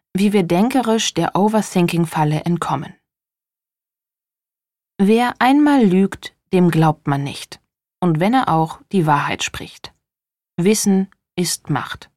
Wie wir denkerisch der Overthinking-Falle entkommen. Wer einmal lügt, dem glaubt man nicht. Und wenn er auch die Wahrheit spricht. Wissen ist Macht.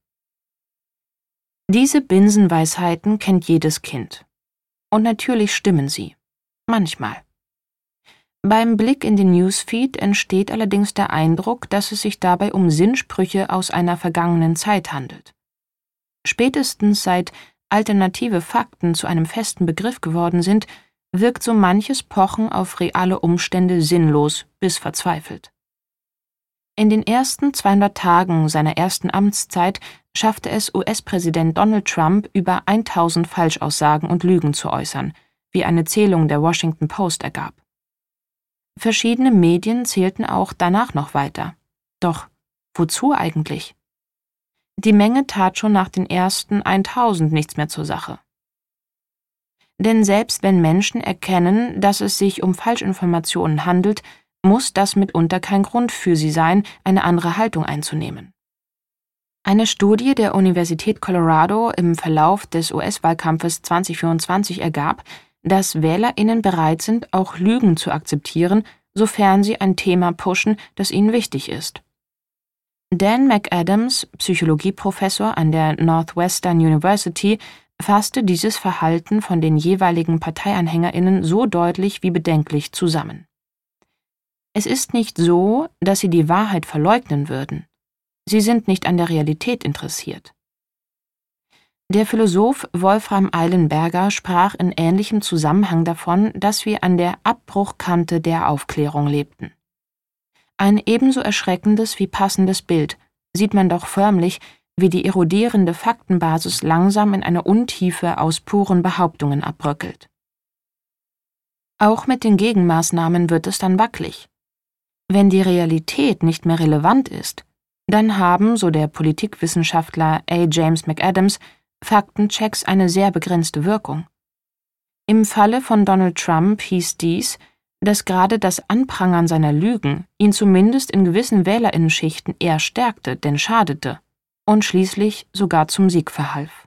Diese Binsenweisheiten kennt jedes Kind. Und natürlich stimmen sie. Manchmal. Beim Blick in den Newsfeed entsteht allerdings der Eindruck, dass es sich dabei um Sinnsprüche aus einer vergangenen Zeit handelt. Spätestens seit alternative Fakten zu einem festen Begriff geworden sind, wirkt so manches Pochen auf reale Umstände sinnlos bis verzweifelt. In den ersten 200 Tagen seiner ersten Amtszeit schaffte es US-Präsident Donald Trump, über 1000 Falschaussagen und Lügen zu äußern, wie eine Zählung der Washington Post ergab. Verschiedene Medien zählten auch danach noch weiter. Doch wozu eigentlich? Die Menge tat schon nach den ersten 1000 nichts mehr zur Sache. Denn selbst wenn Menschen erkennen, dass es sich um Falschinformationen handelt, muss das mitunter kein Grund für sie sein, eine andere Haltung einzunehmen. Eine Studie der Universität Colorado im Verlauf des US-Wahlkampfes 2024 ergab, dass WählerInnen bereit sind, auch Lügen zu akzeptieren, sofern sie ein Thema pushen, das ihnen wichtig ist. Dan McAdams, Psychologieprofessor an der Northwestern University, fasste dieses Verhalten von den jeweiligen ParteianhängerInnen so deutlich wie bedenklich zusammen. Es ist nicht so, dass sie die Wahrheit verleugnen würden. Sie sind nicht an der Realität interessiert. Der Philosoph Wolfram Eilenberger sprach in ähnlichem Zusammenhang davon, dass wir an der Abbruchkante der Aufklärung lebten. Ein ebenso erschreckendes wie passendes Bild sieht man doch förmlich, wie die erodierende Faktenbasis langsam in eine Untiefe aus puren Behauptungen abbröckelt. Auch mit den Gegenmaßnahmen wird es dann wackelig. Wenn die Realität nicht mehr relevant ist, dann haben, so der Politikwissenschaftler A. James McAdams, Faktenchecks eine sehr begrenzte Wirkung. Im Falle von Donald Trump hieß dies, dass gerade das Anprangern seiner Lügen ihn zumindest in gewissen WählerInnenschichten eher stärkte, denn schadete und schließlich sogar zum Sieg verhalf.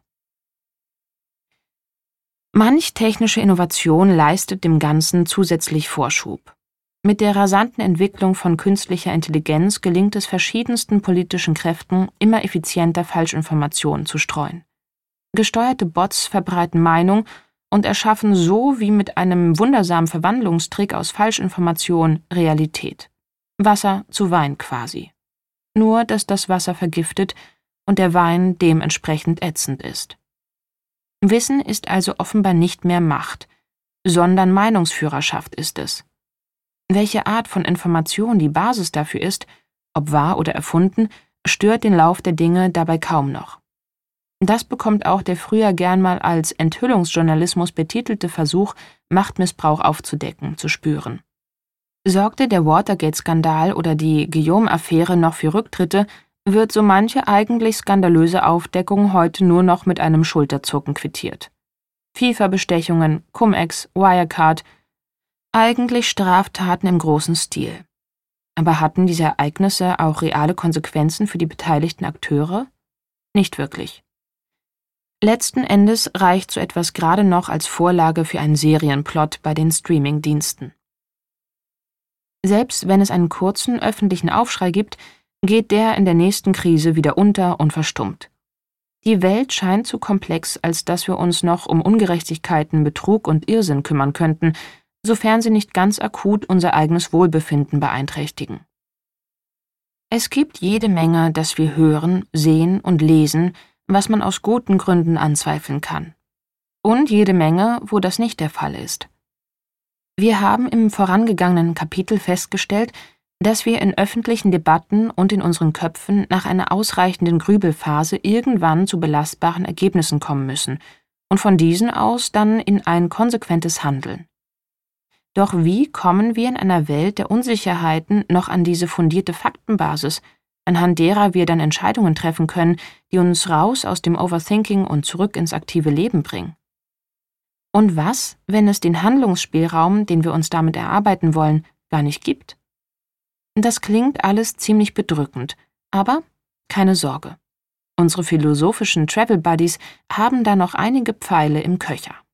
Manch technische Innovation leistet dem Ganzen zusätzlich Vorschub. Mit der rasanten Entwicklung von künstlicher Intelligenz gelingt es verschiedensten politischen Kräften, immer effizienter Falschinformationen zu streuen. Gesteuerte Bots verbreiten Meinung und erschaffen so wie mit einem wundersamen Verwandlungstrick aus Falschinformation Realität. Wasser zu Wein quasi. Nur, dass das Wasser vergiftet und der Wein dementsprechend ätzend ist. Wissen ist also offenbar nicht mehr Macht, sondern Meinungsführerschaft ist es. Welche Art von Information die Basis dafür ist, ob wahr oder erfunden, stört den Lauf der Dinge dabei kaum noch. Das bekommt auch der früher gern mal als Enthüllungsjournalismus betitelte Versuch, Machtmissbrauch aufzudecken, zu spüren. Sorgte der Watergate-Skandal oder die Guillaume-Affäre noch für Rücktritte, wird so manche eigentlich skandalöse Aufdeckung heute nur noch mit einem Schulterzucken quittiert. FIFA-Bestechungen, Cum-Ex, Wirecard, eigentlich Straftaten im großen Stil. Aber hatten diese Ereignisse auch reale Konsequenzen für die beteiligten Akteure? Nicht wirklich. Letzten Endes reicht so etwas gerade noch als Vorlage für einen Serienplot bei den Streaming-Diensten. Selbst wenn es einen kurzen öffentlichen Aufschrei gibt, geht der in der nächsten Krise wieder unter und verstummt. Die Welt scheint zu komplex, als dass wir uns noch um Ungerechtigkeiten, Betrug und Irrsinn kümmern könnten, sofern sie nicht ganz akut unser eigenes Wohlbefinden beeinträchtigen. Es gibt jede Menge, das wir hören, sehen und lesen, was man aus guten Gründen anzweifeln kann. Und jede Menge, wo das nicht der Fall ist. Wir haben im vorangegangenen Kapitel festgestellt, dass wir in öffentlichen Debatten und in unseren Köpfen nach einer ausreichenden Grübelphase irgendwann zu belastbaren Ergebnissen kommen müssen und von diesen aus dann in ein konsequentes Handeln. Doch wie kommen wir in einer Welt der Unsicherheiten noch an diese fundierte Faktenbasis, anhand derer wir dann Entscheidungen treffen können, die uns raus aus dem Overthinking und zurück ins aktive Leben bringen? Und was, wenn es den Handlungsspielraum, den wir uns damit erarbeiten wollen, gar nicht gibt? Das klingt alles ziemlich bedrückend, aber keine Sorge. Unsere philosophischen Travel Buddies haben da noch einige Pfeile im Köcher.